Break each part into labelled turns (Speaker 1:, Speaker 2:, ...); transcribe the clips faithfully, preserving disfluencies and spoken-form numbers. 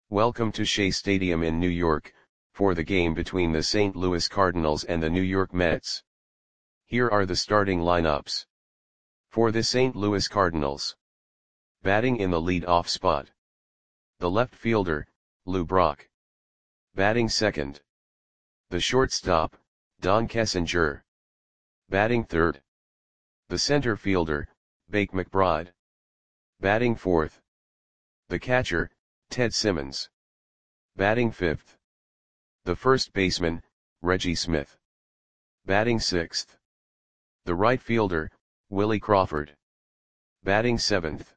Speaker 1: Welcome to Shea Stadium in New York, for the game between the Saint Louis Cardinals and the New York Mets. Here are the starting lineups. For the Saint Louis Cardinals. Batting in the lead-off spot. The left fielder, Lou Brock. Batting second. The shortstop, Don Kessinger. Batting third. The center fielder, Bake McBride. Batting fourth. The catcher, Ted Simmons. Batting fifth. The first baseman, Reggie Smith. Batting sixth. The right fielder, Willie Crawford. Batting seventh.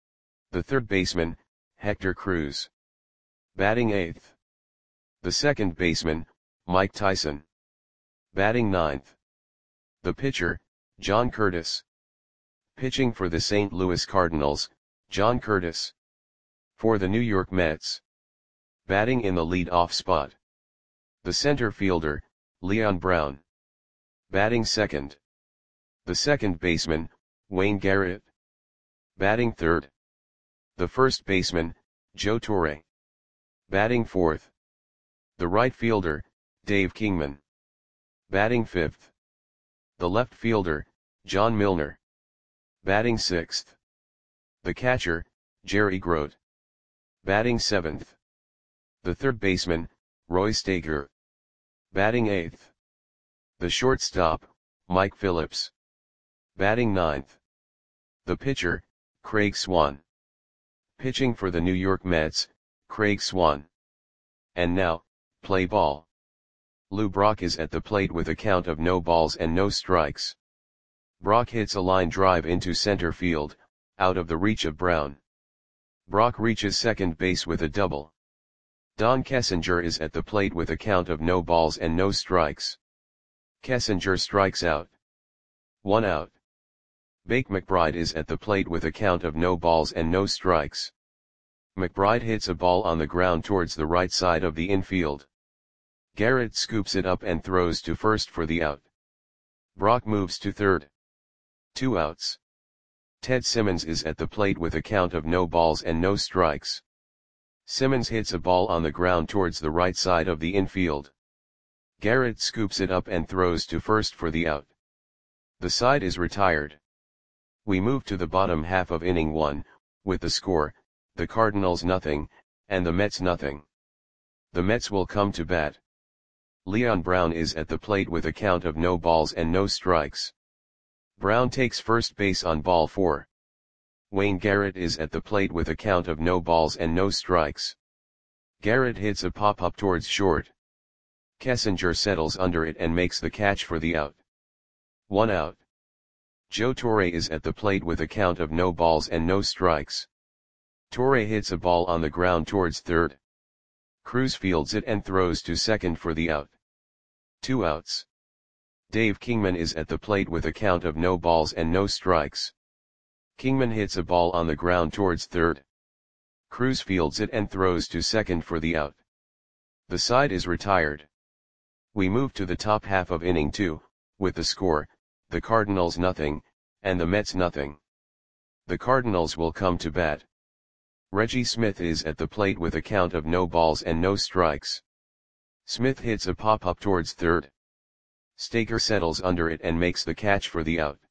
Speaker 1: The third baseman, Hector Cruz. Batting eighth. The second baseman, Mike Tyson. Batting ninth. The pitcher, John Curtis. Pitching for the Saint Louis Cardinals, John Curtis. For the New York Mets. Batting in the lead-off spot. The center fielder, Leon Brown. Batting second. The second baseman, Wayne Garrett. Batting third. The first baseman, Joe Torre. Batting fourth. The right fielder, Dave Kingman. Batting fifth. The left fielder, John Milner. Batting sixth. The catcher, Jerry Grote. Batting seventh. The third baseman, Roy Staker. Batting eighth. The shortstop, Mike Phillips. Batting ninth. The pitcher, Craig Swan. Pitching for the New York Mets, Craig Swan. And now, play ball. Lou Brock is at the plate with a count of no balls and no strikes. Brock hits a line drive into center field, out of the reach of Brown. Brock reaches second base with a double. Don Kessinger is at the plate with a count of no balls and no strikes. Kessinger strikes out. One out. Bake McBride is at the plate with a count of no balls and no strikes. McBride hits a ball on the ground towards the right side of the infield. Garrett scoops it up and throws to first for the out. Brock moves to third. Two outs. Ted Simmons is at the plate with a count of no balls and no strikes. Simmons hits a ball on the ground towards the right side of the infield. Garrett scoops it up and throws to first for the out. The side is retired. We move to the bottom half of inning one, with the score, the Cardinals nothing, and the Mets nothing. The Mets will come to bat. Leon Brown is at the plate with a count of no balls and no strikes. Brown takes first base on ball four. Wayne Garrett is at the plate with a count of no balls and no strikes. Garrett hits a pop-up towards short. Kessinger settles under it and makes the catch for the out. One out. Joe Torre is at the plate with a count of no balls and no strikes. Torre hits a ball on the ground towards third. Cruz fields it and throws to second for the out. Two outs. Dave Kingman is at the plate with a count of no balls and no strikes. Kingman hits a ball on the ground towards third. Cruz fields it and throws to second for the out. The side is retired. We move to the top half of inning two, with the score, the Cardinals nothing, and the Mets nothing. The Cardinals will come to bat. Reggie Smith is at the plate with a count of no balls and no strikes. Smith hits a pop-up towards third. Staker settles under it and makes the catch for the out.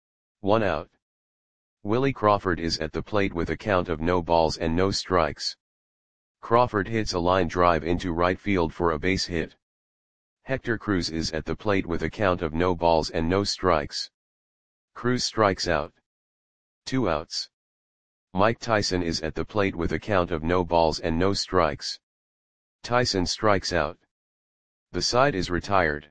Speaker 1: One out. Willie Crawford is at the plate with a count of no balls and no strikes. Crawford hits a line drive into right field for a base hit. Hector Cruz is at the plate with a count of no balls and no strikes. Cruz strikes out. Two outs. Mike Tyson is at the plate with a count of no balls and no strikes. Tyson strikes out. The side is retired.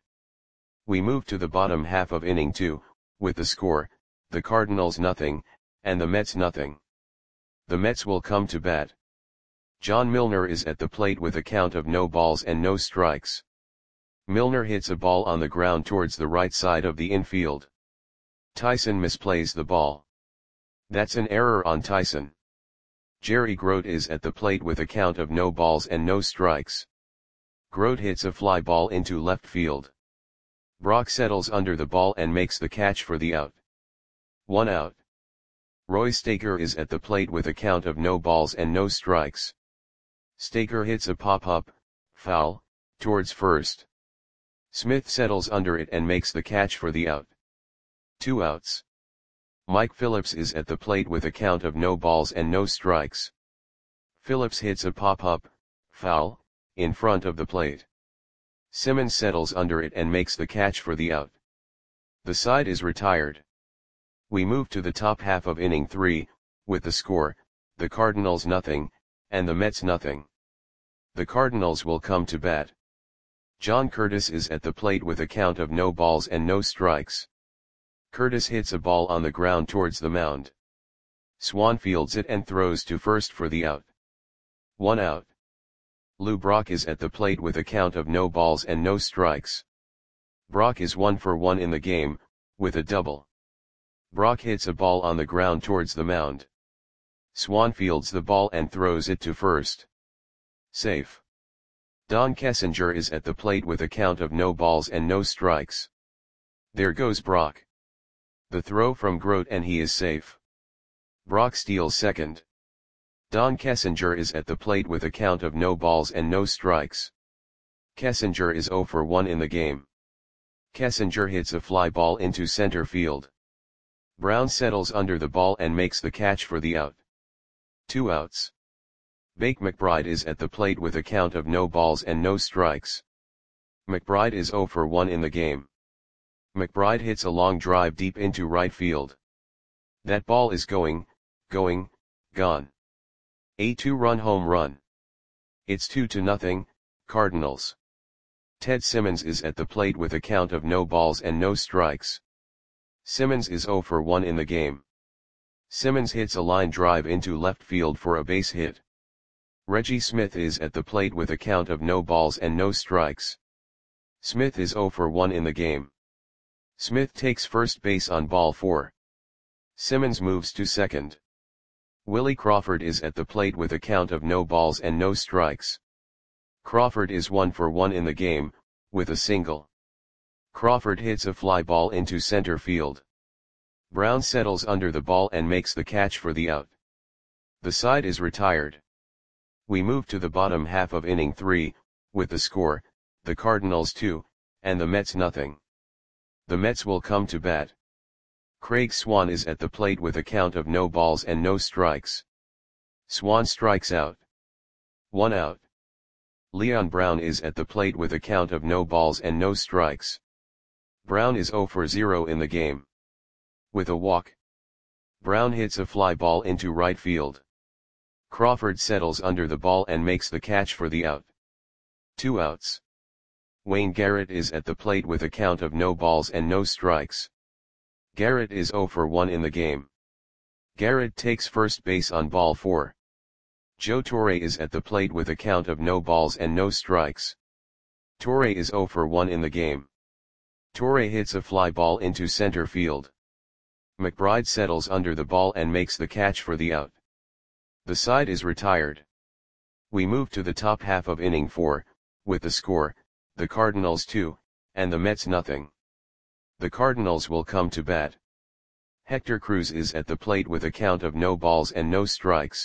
Speaker 1: We move to the bottom half of inning two, with the score, the Cardinals nothing, and the Mets nothing. The Mets will come to bat. John Milner is at the plate with a count of no balls and no strikes. Milner hits a ball on the ground towards the right side of the infield. Tyson misplays the ball. That's an error on Tyson. Jerry Grote is at the plate with a count of no balls and no strikes. Grote hits a fly ball into left field. Brock settles under the ball and makes the catch for the out. One out. Roy Staker is at the plate with a count of no balls and no strikes. Staker hits a pop-up, foul, towards first. Smith settles under it and makes the catch for the out. Two outs. Mike Phillips is at the plate with a count of no balls and no strikes. Phillips hits a pop-up, foul, in front of the plate. Simmons settles under it and makes the catch for the out. The side is retired. We move to the top half of inning three, with the score, the Cardinals nothing, and the Mets nothing. The Cardinals will come to bat. John Curtis is at the plate with a count of no balls and no strikes. Curtis hits a ball on the ground towards the mound. Swan fields it and throws to first for the out. One out. Lou Brock is at the plate with a count of no balls and no strikes. Brock is one for one in the game, with a double. Brock hits a ball on the ground towards the mound. Swan fields the ball and throws it to first. Safe. Don Kessinger is at the plate with a count of no balls and no strikes. There goes Brock. The throw from Grote and he is safe. Brock steals second. Don Kessinger is at the plate with a count of no balls and no strikes. Kessinger is zero for one in the game. Kessinger hits a fly ball into center field. Brown settles under the ball and makes the catch for the out. Two outs. Bake McBride is at the plate with a count of no balls and no strikes. McBride is zero for one in the game. McBride hits a long drive deep into right field. That ball is going, going, gone. A two-run home run. It's two to nothing, Cardinals. Ted Simmons is at the plate with a count of no balls and no strikes. Simmons is zero for one in the game. Simmons hits a line drive into left field for a base hit. Reggie Smith is at the plate with a count of no balls and no strikes. Smith is zero for one in the game. Smith takes first base on ball four. Simmons moves to second. Willie Crawford is at the plate with a count of no balls and no strikes. Crawford is one for one in the game, with a single. Crawford hits a fly ball into center field. Brown settles under the ball and makes the catch for the out. The side is retired. We move to the bottom half of inning three, with the score, the Cardinals two, and the Mets nothing. The Mets will come to bat. Craig Swan is at the plate with a count of no balls and no strikes. Swan strikes out. One out. Leon Brown is at the plate with a count of no balls and no strikes. Brown is zero for zero in the game. With a walk. Brown hits a fly ball into right field. Crawford settles under the ball and makes the catch for the out. Two outs. Wayne Garrett is at the plate with a count of no balls and no strikes. Garrett is zero for one in the game. Garrett takes first base on ball four. Joe Torre is at the plate with a count of no balls and no strikes. Torre is zero for one in the game. Torre hits a fly ball into center field. McBride settles under the ball and makes the catch for the out. The side is retired. We move to the top half of inning four, with the score, the Cardinals two, and the Mets nothing. The Cardinals will come to bat. Hector Cruz is at the plate with a count of no balls and no strikes.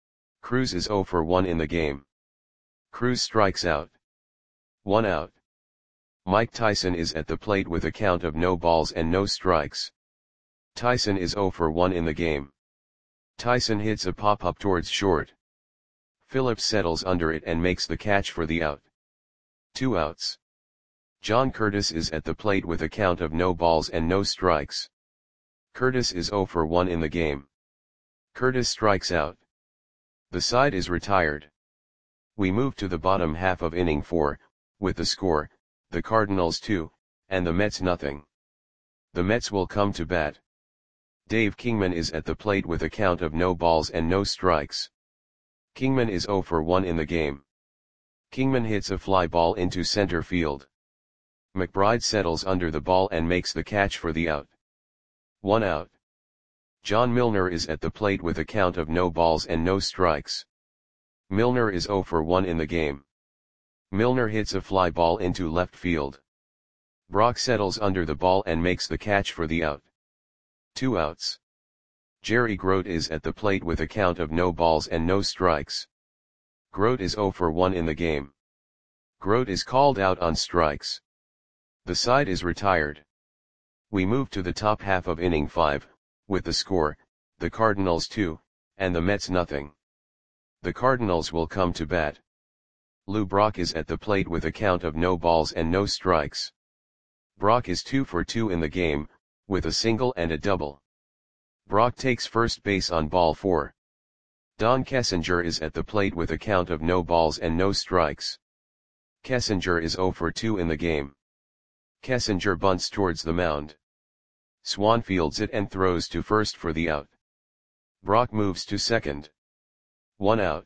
Speaker 1: Cruz is zero for one in the game. Cruz strikes out. One out. Mike Tyson is at the plate with a count of no balls and no strikes. Tyson is zero for one in the game. Tyson hits a pop-up towards short. Phillips settles under it and makes the catch for the out. Two outs. John Curtis is at the plate with a count of no balls and no strikes. Curtis is zero for one in the game. Curtis strikes out. The side is retired. We move to the bottom half of inning four, with the score, the Cardinals two, and the Mets nothing. The Mets will come to bat. Dave Kingman is at the plate with a count of no balls and no strikes. Kingman is zero for one in the game. Kingman hits a fly ball into center field. McBride settles under the ball and makes the catch for the out. One out. John Milner is at the plate with a count of no balls and no strikes. Milner is zero for one in the game. Milner hits a fly ball into left field. Brock settles under the ball and makes the catch for the out. Two outs. Jerry Grote is at the plate with a count of no balls and no strikes. Grote is zero for one in the game. Grote is called out on strikes. The side is retired. We move to the top half of inning five, with the score, the Cardinals two, and the Mets nothing. The Cardinals will come to bat. Lou Brock is at the plate with a count of no balls and no strikes. Brock is two for two in the game, with a single and a double. Brock takes first base on ball four. Don Kessinger is at the plate with a count of no balls and no strikes. Kessinger is zero for two in the game. Kessinger bunts towards the mound. Swan fields it and throws to first for the out. Brock moves to second. One out.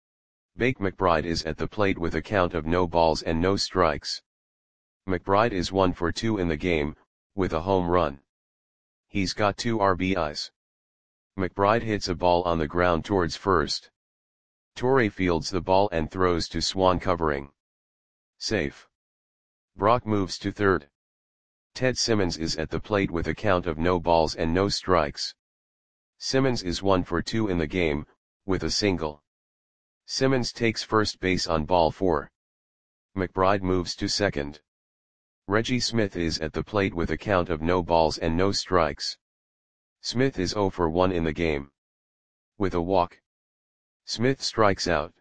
Speaker 1: Bake McBride is at the plate with a count of no balls and no strikes. McBride is one for two in the game, with a home run. He's got two R B Is. McBride hits a ball on the ground towards first. Torre fields the ball and throws to Swan covering. Safe. Brock moves to third. Ted Simmons is at the plate with a count of no balls and no strikes. Simmons is one for two in the game, with a single. Simmons takes first base on ball four. McBride moves to second. Reggie Smith is at the plate with a count of no balls and no strikes. Smith is zero for one in the game. With a walk. Smith strikes out.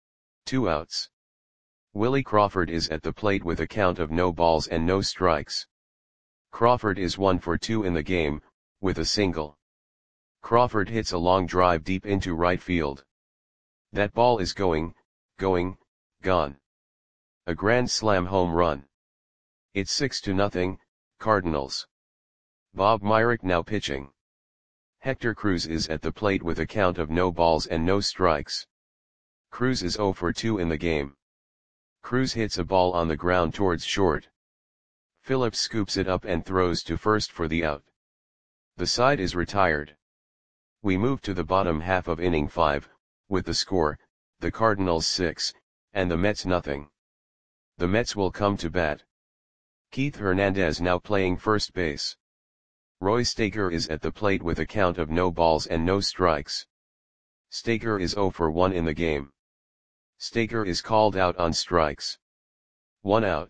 Speaker 1: Two outs. Willie Crawford is at the plate with a count of no balls and no strikes. Crawford is one for two in the game, with a single. Crawford hits a long drive deep into right field. That ball is going, going, gone. A grand slam home run. It's six to nothing, Cardinals. Bob Myrick now pitching. Hector Cruz is at the plate with a count of no balls and no strikes. Cruz is zero for two in the game. Cruz hits a ball on the ground towards short. Phillips scoops it up and throws to first for the out. The side is retired. We move to the bottom half of inning five, with the score, the Cardinals six, and the Mets nothing. The Mets will come to bat. Keith Hernandez now playing first base. Roy Staker is at the plate with a count of no balls and no strikes. Staker is zero for one in the game. Staker is called out on strikes. One out.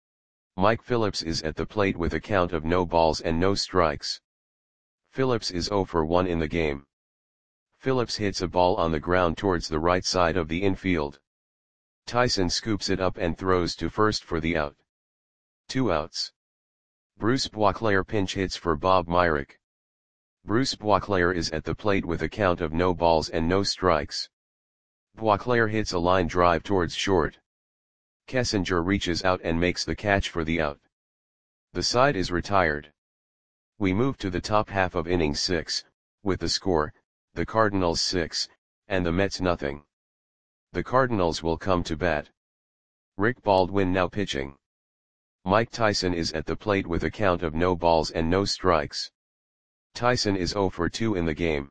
Speaker 1: Mike Phillips is at the plate with a count of no balls and no strikes. Phillips is zero for one in the game. Phillips hits a ball on the ground towards the right side of the infield. Tyson scoops it up and throws to first for the out. Two outs. Bruce Boisclair pinch hits for Bob Myrick. Bruce Boisclair is at the plate with a count of no balls and no strikes. Boisclair hits a line drive towards short. Kessinger reaches out and makes the catch for the out. The side is retired. We move to the top half of inning six, with the score, the Cardinals six, and the Mets nothing. The Cardinals will come to bat. Rick Baldwin now pitching. Mike Tyson is at the plate with a count of no balls and no strikes. Tyson is zero for two in the game.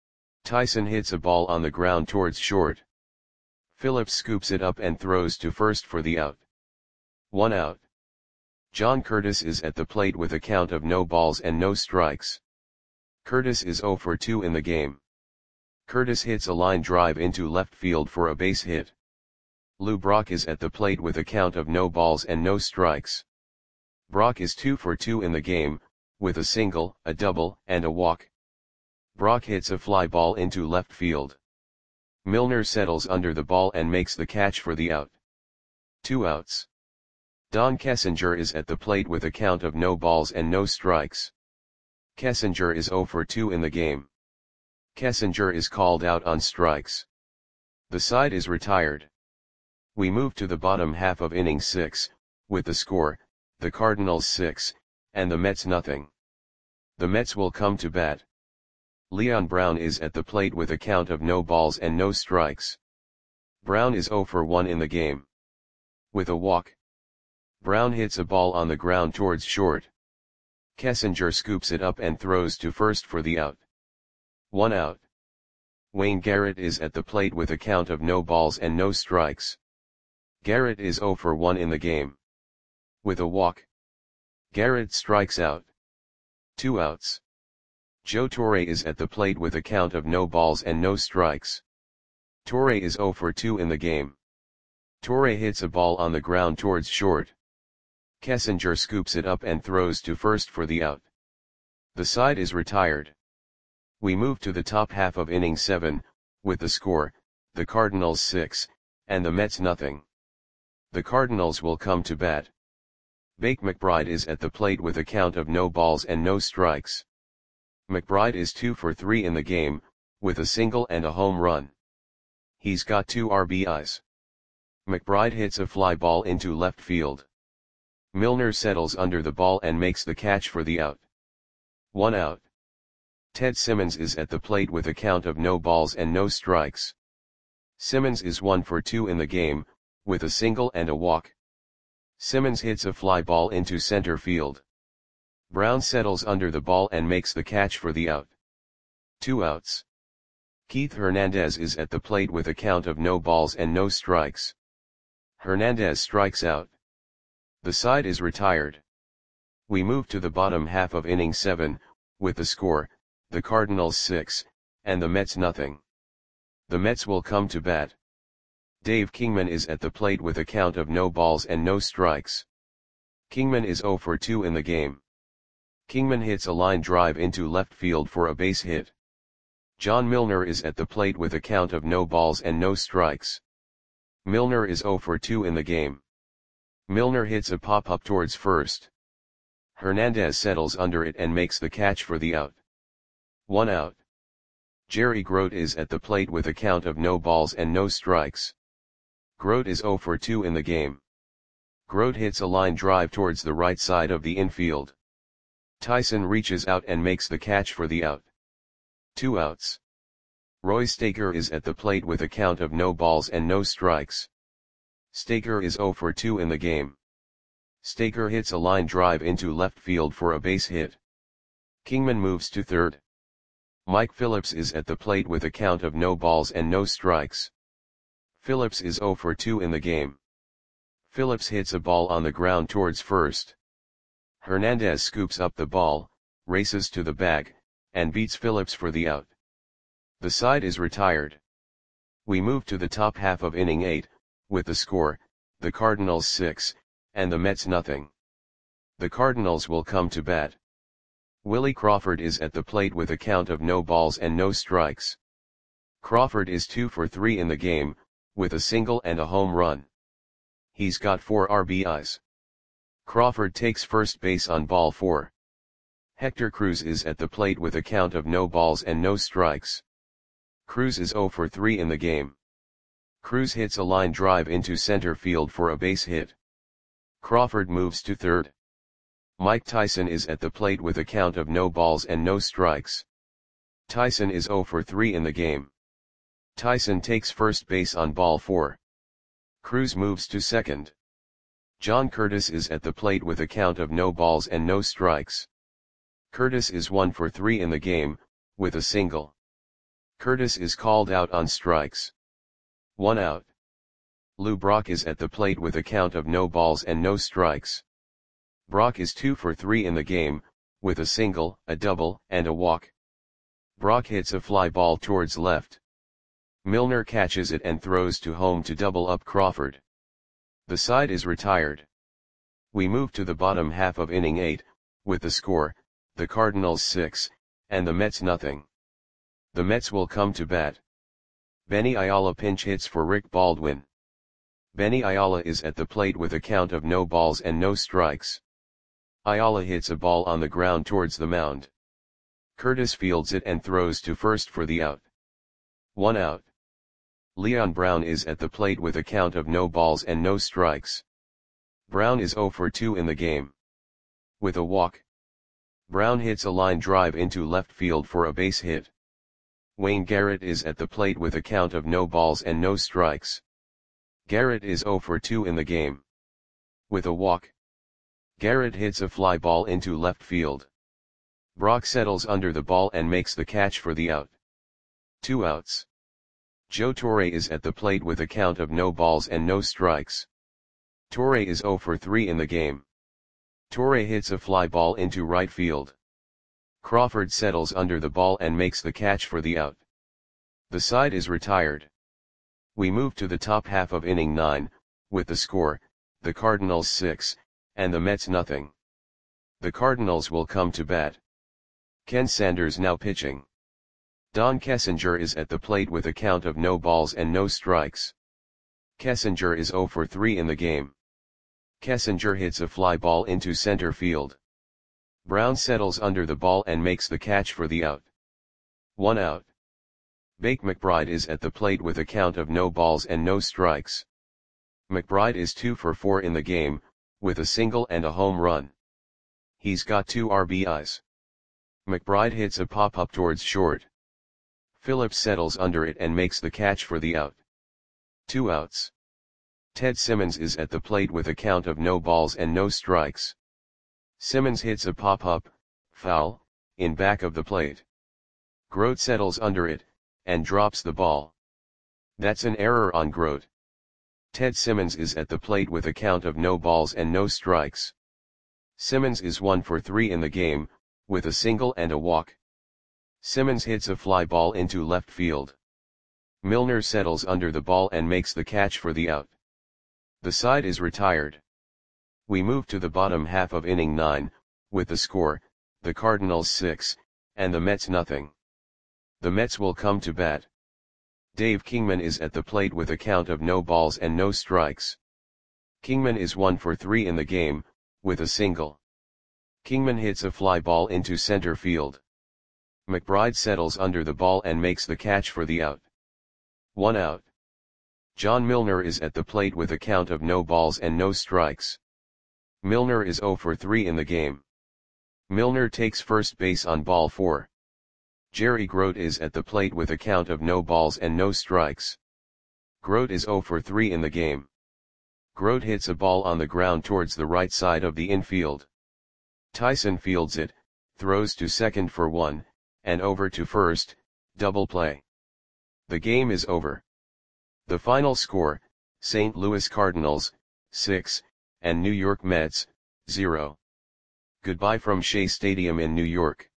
Speaker 1: Tyson hits a ball on the ground towards short. Phillips scoops it up and throws to first for the out. One out. John Curtis is at the plate with a count of no balls and no strikes. Curtis is zero for two in the game. Curtis hits a line drive into left field for a base hit. Lou Brock is at the plate with a count of no balls and no strikes. Brock is two for two in the game, with a single, a double, and a walk. Brock hits a fly ball into left field. Milner settles under the ball and makes the catch for the out. Two outs. Don Kessinger is at the plate with a count of no balls and no strikes. Kessinger is zero for two in the game. Kessinger is called out on strikes. The side is retired. We move to the bottom half of inning six, with the score, the Cardinals six, and the Mets nothing. The Mets will come to bat. Leon Brown is at the plate with a count of no balls and no strikes. Brown is zero for one in the game. With a walk. Brown hits a ball on the ground towards short. Kessinger scoops it up and throws to first for the out. One out. Wayne Garrett is at the plate with a count of no balls and no strikes. Garrett is zero for one in the game. With a walk. Garrett strikes out. Two outs. Joe Torre is at the plate with a count of no balls and no strikes. Torre is zero for two in the game. Torre hits a ball on the ground towards short. Kessinger scoops it up and throws to first for the out. The side is retired. We move to the top half of inning seven, with the score, the Cardinals six, and the Mets nothing. The Cardinals will come to bat. Bake McBride is at the plate with a count of no balls and no strikes. McBride is two for three in the game, with a single and a home run. He's got two R B Is. McBride hits a fly ball into left field. Milner settles under the ball and makes the catch for the out. One out. Ted Simmons is at the plate with a count of no balls and no strikes. Simmons is one for two in the game, with a single and a walk. Simmons hits a fly ball into center field. Brown settles under the ball and makes the catch for the out. Two outs. Keith Hernandez is at the plate with a count of no balls and no strikes. Hernandez strikes out. The side is retired. We move to the bottom half of inning seven, with the score, the Cardinals six, and the Mets nothing. The Mets will come to bat. Dave Kingman is at the plate with a count of no balls and no strikes. Kingman is zero for two in the game. Kingman hits a line drive into left field for a base hit. John Milner is at the plate with a count of no balls and no strikes. Milner is zero for two in the game. Milner hits a pop-up towards first. Hernandez settles under it and makes the catch for the out. One out. Jerry Grote is at the plate with a count of no balls and no strikes. Grote is zero for two in the game. Grote hits a line drive towards the right side of the infield. Tyson reaches out and makes the catch for the out. Two outs. Roy Staker is at the plate with a count of no balls and no strikes. Staker is zero for two in the game. Staker hits a line drive into left field for a base hit. Kingman moves to third. Mike Phillips is at the plate with a count of no balls and no strikes. Phillips is zero for two in the game. Phillips hits a ball on the ground towards first. Hernandez scoops up the ball, races to the bag, and beats Phillips for the out. The side is retired. We move to the top half of inning eight, with the score, the Cardinals six, and the Mets nothing. The Cardinals will come to bat. Willie Crawford is at the plate with a count of no balls and no strikes. Crawford is two for three in the game, with a single and a home run. He's got four R B Is. Crawford takes first base on ball four. Hector Cruz is at the plate with a count of no balls and no strikes. Cruz is zero for three in the game. Cruz hits a line drive into center field for a base hit. Crawford moves to third. Mike Tyson is at the plate with a count of no balls and no strikes. Tyson is zero for three in the game. Tyson takes first base on ball four. Cruz moves to second. John Curtis is at the plate with a count of no balls and no strikes. Curtis is one for three in the game, with a single. Curtis is called out on strikes. One out. Lou Brock is at the plate with a count of no balls and no strikes. Brock is two for three in the game, with a single, a double, and a walk. Brock hits a fly ball towards left. Milner catches it and throws to home to double up Crawford. The side is retired. We move to the bottom half of inning eight, with the score, the Cardinals six, and the Mets nothing. The Mets will come to bat. Benny Ayala pinch hits for Rick Baldwin. Benny Ayala is at the plate with a count of no balls and no strikes. Ayala hits a ball on the ground towards the mound. Curtis fields it and throws to first for the out. One out. Leon Brown is at the plate with a count of no balls and no strikes. Brown is zero for two in the game. With a walk. Brown hits a line drive into left field for a base hit. Wayne Garrett is at the plate with a count of no balls and no strikes. Garrett is zero for two in the game. With a walk. Garrett hits a fly ball into left field. Brock settles under the ball and makes the catch for the out. Two outs. Joe Torre is at the plate with a count of no balls and no strikes. Torre is zero for three in the game. Torre hits a fly ball into right field. Crawford settles under the ball and makes the catch for the out. The side is retired. We move to the top half of inning nine, with the score, the Cardinals six, and the Mets nothing. The Cardinals will come to bat. Ken Sanders now pitching. Don Kessinger is at the plate with a count of no balls and no strikes. Kessinger is zero for three in the game. Kessinger hits a fly ball into center field. Brown settles under the ball and makes the catch for the out. One out. Bake McBride is at the plate with a count of no balls and no strikes. McBride is two for four in the game, with a single and a home run. He's got two R B Is. McBride hits a pop-up towards short. Phillips settles under it and makes the catch for the out. Two outs. Ted Simmons is at the plate with a count of no balls and no strikes. Simmons hits a pop-up, foul, in back of the plate. Grote settles under it, and drops the ball. That's an error on Grote. Ted Simmons is at the plate with a count of no balls and no strikes. Simmons is one for three in the game, with a single and a walk. Simmons hits a fly ball into left field. Milner settles under the ball and makes the catch for the out. The side is retired. We move to the bottom half of inning nine, with the score, the Cardinals six, and the Mets nothing. The Mets will come to bat. Dave Kingman is at the plate with a count of no balls and no strikes. Kingman is one for three in the game, with a single. Kingman hits a fly ball into center field. McBride settles under the ball and makes the catch for the out. One out. John Milner is at the plate with a count of no balls and no strikes. Milner is zero for three in the game. Milner takes first base on ball four. Jerry Grote is at the plate with a count of no balls and no strikes. Grote is zero for three in the game. Grote hits a ball on the ground towards the right side of the infield. Tyson fields it, throws to second for one, and over to first, double play. The game is over. The final score, Saint Louis Cardinals, six, and New York Mets, zero. Goodbye from Shea Stadium in New York.